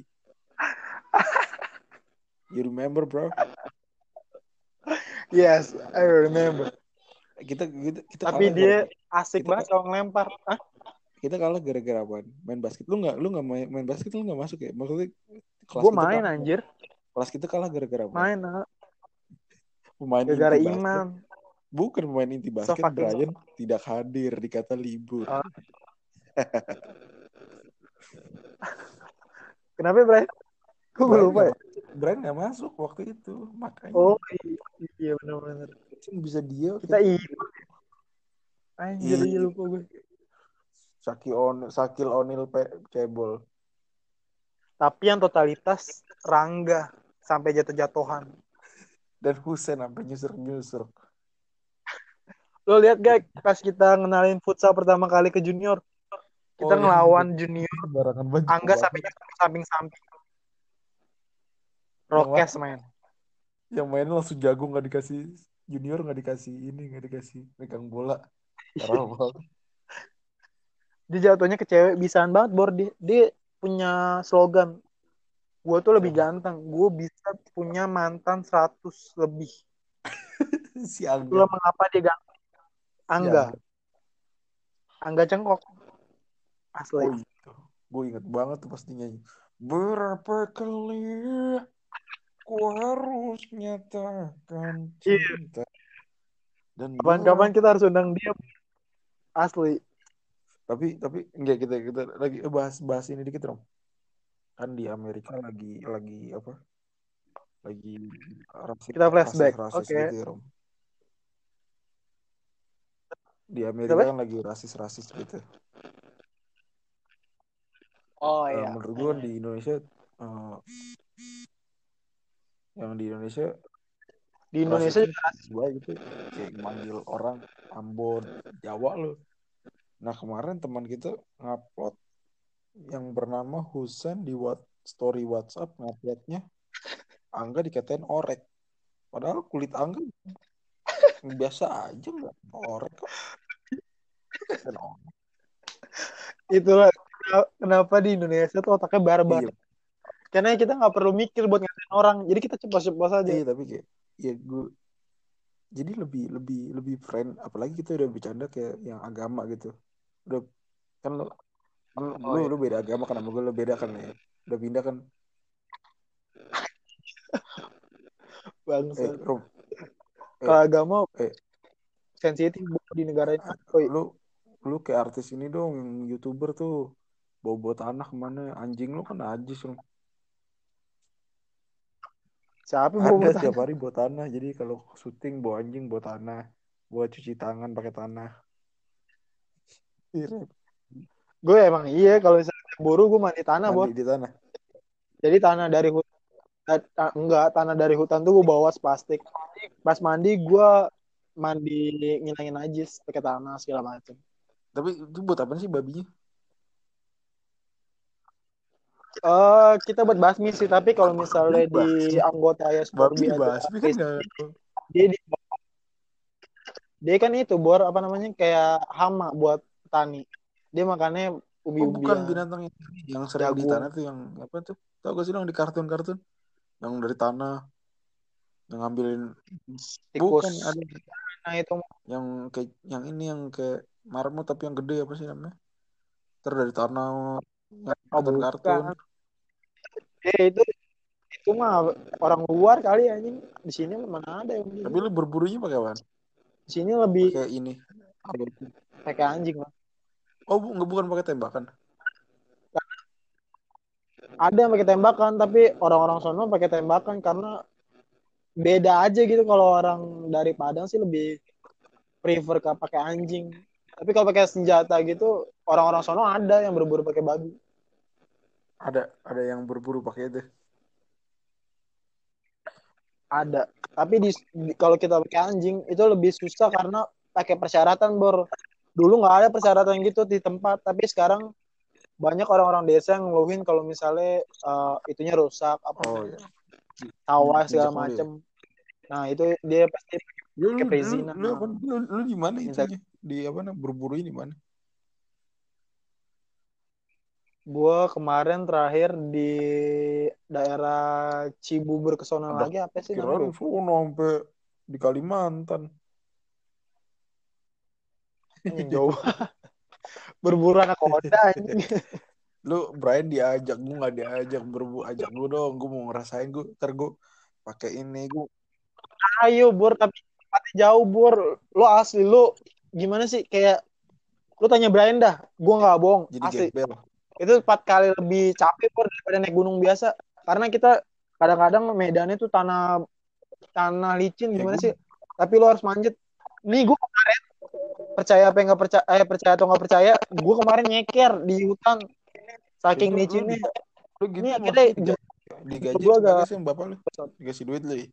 You remember bro? Yes, I remember. Kita kita, kita Tapi kalah dia gara-gara asik kita banget kalau ngelempar. Hah? kita kalah gara-gara apa? Main basket. Lu nggak lu nggak main, main basket lu nggak masuk ya? Maksudnya kelas Gue kita main kalah. anjir. Kelas kita kalah gara-gara apa? Main ah. Pemain Gara-gara inti basket. Iman. Bukan pemain inti So basket, fucking. Brian tidak hadir dikata libur. Uh, Kenapa Brian? Gue Brian lupa nggak ya. masuk. Brian nggak masuk waktu itu, makanya Oh iya benar-benar. bisa dia Kita kita. Iman. Anjir iya lupa gue. Sakil on Sakil Onil pe- cebol. Tapi yang totalitas Rangga sampai jatuh-jatuhan. Dan Husen sampai nyusur-nyusur. Lo lihat gak pas kita ngenalin futsal pertama kali ke junior, Kita Oh yang ngelawan junior barangan baju Angga banget. sampai samping-samping. Yang Rokes main, main. yang mainnya langsung jago nggak dikasih junior nggak dikasih ini nggak dikasih pegang bola. Parah banget. Dia jatuhnya ke cewek bisaan banget Bor. Dia, dia punya slogan. Gue tuh lebih ganteng. Gue bisa punya mantan seratus lebih. Si Angga, Itulah mengapa dia ganteng. si Angga. Angga. Angga Cengkok. Asli. Oh itu, gue inget banget tuh pasti nyanyi. Berapa kali ku harus nyatakan Iya. cinta dan Kapan-kapan berapa. kita harus undang dia. Asli. Tapi tapi enggak kita kita lagi bahas bahas ini dikit dong. Kan di Amerika lagi lagi apa? Lagi rasis Kita rasis flashback. rasis Oke. gitu ya Rom. Di Amerika Kenapa? kan lagi rasis rasis gitu. Oh Eh, iya. menurut gue kan di Indonesia eh, yang di Indonesia Di Indonesia rasisnya juga. gue gitu kayak manggil orang Ambon Jawa loh. Nah kemarin teman kita ngupload yang bernama Husen di what story WhatsApp nguploadnya Angga dikatain orek. Padahal kulit Angga biasa aja nggak orek kok. Dikatain orek. Itulah kenapa di Indonesia tuh otaknya barbar. Iya, Karena kita nggak perlu mikir buat ngatain orang. Jadi kita ceplos-ceplos aja. iya tapi kayak ya gue jadi lebih lebih lebih friend apalagi kita udah bercanda kayak yang agama gitu. Udah kan lo kan Oh lu iya. lu beda agama kan sama gue lu beda kan ya. Udah pindah kan. Eh Bangsat. Rom, eh Kalau agama eh sensitif di negara ini. Oh, iya. lu lu kayak artis ini dong yang YouTuber tuh bawa bawa tanah kemana anjing lu kan najis lu. Siapa Ada bawa setiap tanah? hari bawa tanah jadi kalau syuting bawa anjing bawa tanah buat cuci tangan pakai tanah. Iya, Gue emang iya kalau misalnya buru gue mandi tanah mandi Bor. di tanah. Jadi tanah dari hutan enggak tanah dari hutan tuh gue bawa plastik. Pas mandi gue mandi ngilangin najis pakai tanah segala macam. Tapi itu buat apa sih babinya? Eh kita buat basmi sih tapi kalau misalnya di Basmi. anggota ya Babi Sporby ada dibasmi kan Chris, nggak? dia di, dia kan itu Bor apa namanya kayak hama buat petani. Dia makannya Oh bukan ubi-ubian, binatang yang, yang sering di jagung, tanah tuh yang apa tuh? Tahu gak sih dong di kartun-kartun yang dari tanah yang ngambilin tikus. bukan ada Nah itu yang kayak yang ini yang kayak marmut tapi yang gede apa sih namanya? Terus dari tanah yang oh kartun-kartun. bukan. Eh itu itu mah orang luar kali anjing. Di sini mana ada yang Tapi gitu. lu berburunya pakai apa? Di sini lebih Pakai ini. pakai anjing lah. Oh bu, nggak bukan pakai tembakan. Ada yang pakai tembakan tapi orang-orang sono pakai tembakan karena beda aja gitu kalau orang dari Padang sih lebih prefer ke pakai anjing. Tapi kalau pakai senjata gitu orang-orang sono ada yang berburu pakai babi. Ada ada yang berburu pakai itu. Ada. Tapi di, di kalau kita pakai anjing itu lebih susah karena pakai persyaratan Bor. Dulu nggak ada persyaratan gitu di tempat, tapi sekarang banyak orang-orang desa yang ngeluhin kalau misalnya uh, itunya rusak apa Oh ya. sawah segala Injak mulu ya. macem. Nah itu dia pasti Lu lu pakai lu perizinan. lu, apa, lu, lu di mana Minta itunya? Di apa namanya? Berburu di mana? gue kemarin terakhir di daerah Cibubur ke sono Ada lagi apa sih namanya kirain lupa. sono sampai di Kalimantan. Anjing jauh. Berburu anak kota anjing. Lu Brian diajak gue nggak diajak berbu ajak gue dong gue mau ngerasain gue ntar gue pakai ini gue Ayo Bor tapi tempatnya jauh Bor. Lo asli lo gimana sih kayak lo tanya Brian dah. Gue nggak bohong jadi asli. gembel Itu empat kali lebih capek Bor daripada naik gunung biasa. Karena kita kadang-kadang medannya tuh tanah tanah licin kayak gimana gue sih? Tapi lo harus manjat. Nih gue kemarin percaya apa yang nggak percaya, eh, percaya atau nggak percaya, gue kemarin nyeker di hutan saking itu lu licinnya. di lu Ini gitu akhirnya maksudnya diga, jemput digaji gue apa agak kagak sih sama bapak lu dikasih duit lu ya?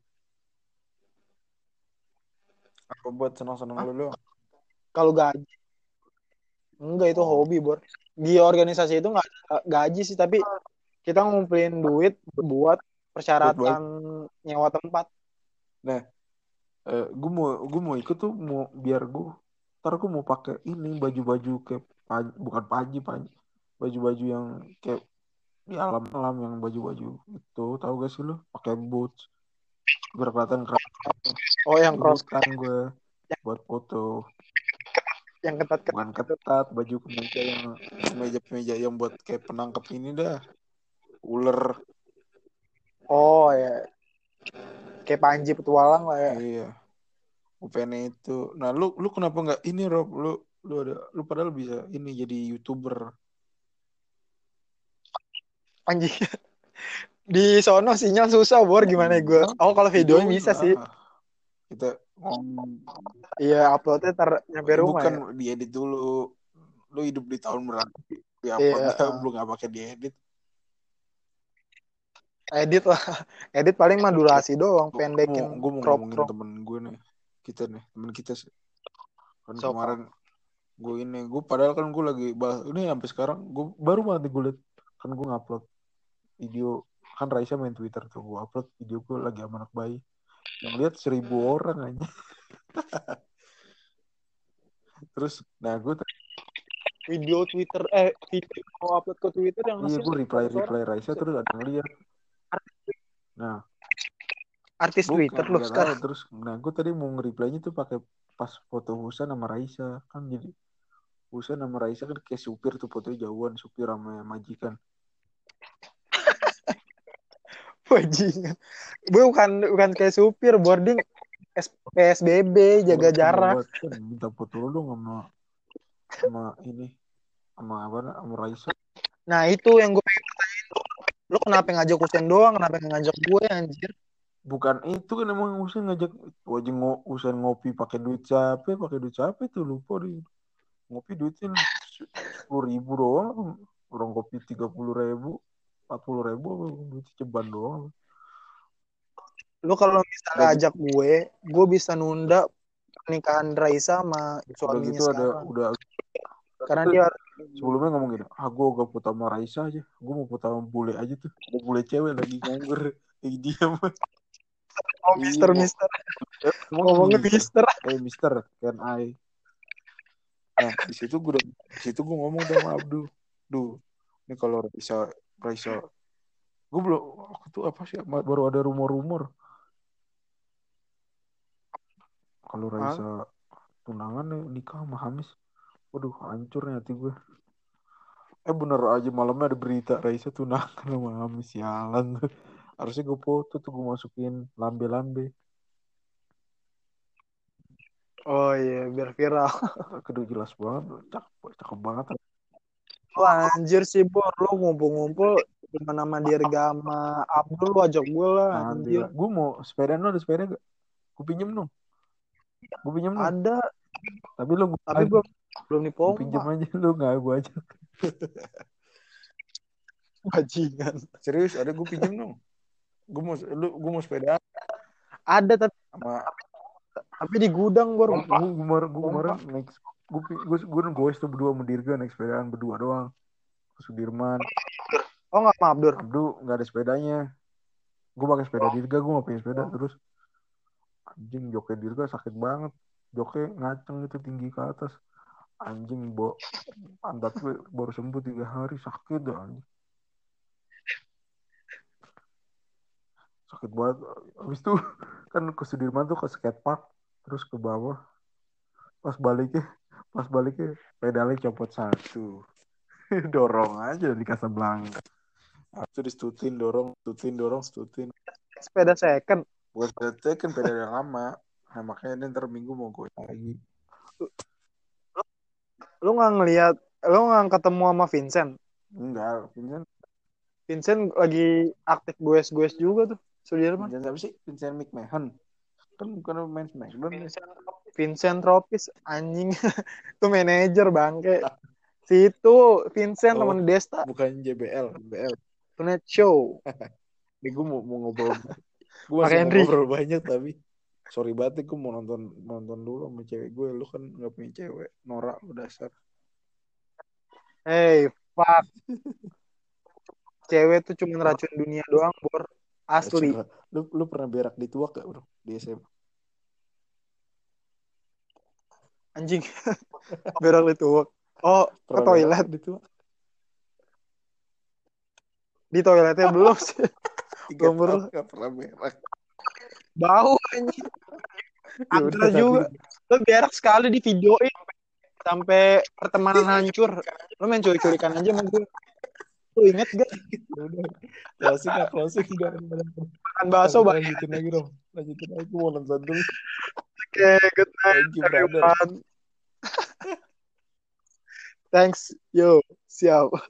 Apa buat senang-senang ah, lu lu kalau gaji, Enggak, itu Oh, hobi, Bor. Di organisasi itu nggak ada gaji sih, tapi kita ngumpulin duit buat buat bayar. persyaratan nyewa tempat. Nah, eh, gue mau gue mau ikut tuh mau biar gue ntar gue mau pakai ini baju-baju kayak pa- bukan paji paji baju-baju yang kayak di alam-alam yang baju-baju itu tahu gak sih lo pakai boots biar kelihatan keren Oh, yang di cross, hutan gue yang, buat foto yang ketat-ketat bukan gitu. ketat baju kemeja yang kemeja kemeja yang buat kayak penangkap ini dah ular Oh ya, kayak Panji petualang lah ya. iya gue pengen itu nah lu lu kenapa nggak ini Rob lu lu ada lu padahal bisa ini jadi YouTuber Panji di sono sinyal susah, Bor. Gimana gue? enggak Oh, kalau videonya videoin bisa sih. lah kita ngomong Iya, uploadnya ter nyampe rumah bukan ya. diedit dulu lu hidup di tahun berapa di upload Iya, dah eh, lu nggak pakai diedit edit lah. Edit paling mah durasi doang, gue mau pendekin gue mau crop ngomongin crop. temen gue nih kita nih temen kita sih kan Sopa. kemarin gue ini gue padahal kan gue lagi bahas ini sampai sekarang gue baru banget nih gue liat kan gue ngupload video kan Raisa main Twitter tuh gue upload video gue lagi sama anak bayi yang lihat seribu orang aja terus nah gue Video Twitter, eh, video mau upload ke Twitter yang iya nge-share gue reply seratus orang. reply Raisa terus ada yang lihat nah Artis bukan Twitter loh nggak tahu sekarang. terus nah gue tadi mau nge-reply-nya tuh pakai pas foto Husan sama Raisa kan jadi Husan sama Raisa kan kayak supir tuh fotonya jauhan supir sama majikan Bajingan. Bukan bukan kayak supir boarding S- P S B B gue jaga sebel jarak. banget kan minta foto lu dong sama sama ini sama apa sama Raisa Nah, itu yang gue pengen pertanyain. Lu kenapa ngajak Husen doang? Kenapa nggak ngajak gue anjir? bukan itu kan emang Husan ngajak wajib ngo Husan ngopi pakai duit siapa pakai duit siapa itu lupa di ngopi duitnya sepuluh ribu doang orang kopi tiga puluh ribu empat puluh ribu duit ceban doang Lu kalau misalnya udah gitu ajak gue, gue bisa nunda pernikahan Raisa sama udah suaminya gitu ada sekarang. udah Karena dia harus sebelumnya ngomong gini ah gue gak foto sama Raisa aja gue mau foto sama bule aja tuh ada bule cewek lagi nganggur lagi diam oh, iya Mister mau Mister eh, ngomong ngomongnya Mister Mister. eh Mister can I nah di situ gue udah di situ gue ngomong tuh sama Abdul duh ini kalau Raisa Raisa gue belum aku tuh apa sih baru ada rumor-rumor kalau Hah? Raisa tunangan nih nikah sama Hamis waduh hancur nih hati gue eh bener aja malamnya ada berita Raisa tunangan sama Hamis sialan tuh harusnya gue foto tuh gue masukin lambe-lambe Oh iya, biar viral. kedua jelas banget cakep cakep banget Lu anjir sih, Bor. Lu ngumpul-ngumpul dengan nama Dirgama Abdul, lu ajak gue lah, nanti anjir. lah gue mau sepeda lu ada sepeda gak gue pinjem dong gue pinjem dong Ada, tapi lu tapi belum belum gue pinjem dipompa. aja lu nggak gue aja Bajingan. serius ada gue pinjem dong gue mau lu gue mau sepeda Ada, tapi sama tapi di gudang, Bor. gue kemarin gue kemarin naik gue gue gue gue tuh berdua sama Dirga naik sepedaan berdua doang ke Sudirman Oh, nggak sama Abdur. Abdu nggak ada sepedanya gue pakai sepeda Dirga gue nggak punya sepeda terus anjing joknya Dirga sakit banget joknya ngaceng itu tinggi ke atas anjing bo pantat gue baru sembuh tiga hari sakit dah anjing sakit banget habis itu kan ke Sudirman tuh ke skatepark terus ke bawah pas baliknya pas baliknya pedalnya copot satu dorong aja di Casablanca habis itu distutin dorong stutin dorong stutin Sepeda second. buat sepeda kan pedal yang lama nah makanya ini ntar minggu mau gue lagi Lu nggak ngelihat, lu nggak ketemu sama Vincent. enggak Vincent Vincent lagi aktif goes-goes juga tuh, Sudirman. Vincent siapa sih Vincent McMahon kan bukan main Smackdown ya Vincent, Vincent Tropis, anjing. Itu manajer bangke. Situ Vincent oh teman Desta. bukan J B L J B L Tonight Show. ini gue mau, mau ngobrol gue Pak masih mau Henry. ngobrol banyak tapi sorry banget gue mau nonton nonton dulu sama cewek gue lu kan nggak punya cewek norak lu dasar Hey, fuck. Cewek tuh cuma racun dunia doang, Bor. Racun, Asli. lu lu pernah berak di tuak gak bro di S M A? Anjing. Berak di tuak. Oh, ke Pernah berak toilet. gak di tuak? Di toiletnya belum sih. Tiga Belum tahun pernah. gak pernah berak. Bau anjing. Ya udah Antar tapi juga. Lo berak sekali di videoin sampai pertemanan hancur. Lo main culik-culikan aja sama gue. Lo inget gak? ya udah closing gak closing gak. Makan bakso Kita banyak. lanjutin lagi dong. Lanjutin lagi, gue mau nonton dulu. Oke, good night Thank you brother. everyone. Thanks. Yo, siap.